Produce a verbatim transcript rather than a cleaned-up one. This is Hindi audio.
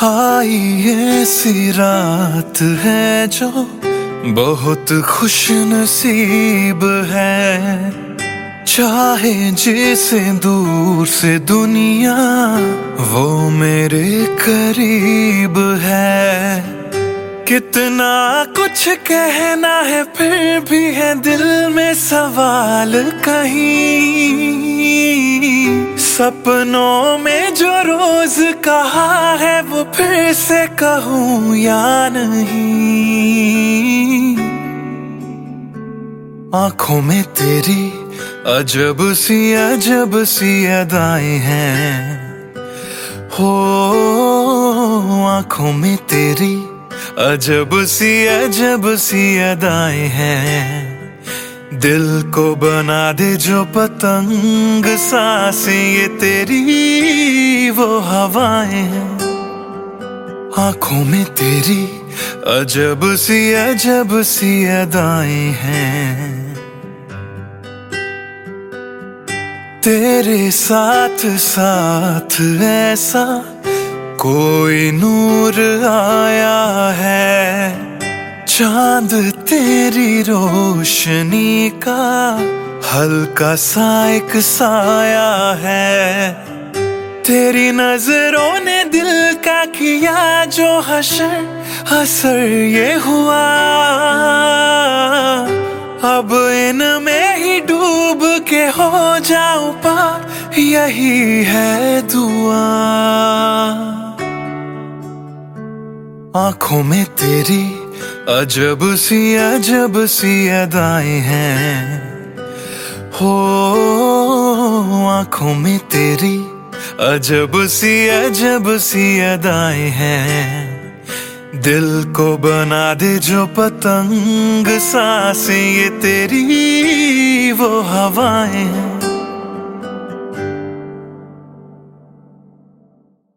आई ऐसी रात है जो बहुत खुश नसीब है। चाहे जिसे दूर से दुनिया वो मेरे करीब है। कितना कुछ कहना है फिर भी है दिल में सवाल कहीं। सपनों में जो रोज कहा है वो फिर से कहूँ या नहीं। आंखों में तेरी अजब सी अजब सी अदाएं हैं। हो आंखों में तेरी अजब सी अजब सी अदाएं हैं। दिल को बना दे जो पतंग सांसें ये तेरी वो हवाएं हैं। आंखों में तेरी अजब सी अजब सी अदाएं हैं। तेरे साथ साथ ऐसा कोई नूर आया है। चांद तेरी रोशनी का हल्का सा एक साया है। तेरी नजरों ने दिल का किया जो हशर असर ये हुआ। अब इनमें ही डूब के हो जाऊं पार यही है दुआ। आंखों में तेरी अजब सी अजब सी अदाएं हैं। हो आंखों में तेरी अजब सी अजब सी अदाएं हैं। दिल को बना दे जो पतंग सांसें ये तेरी वो हवाएं हैं।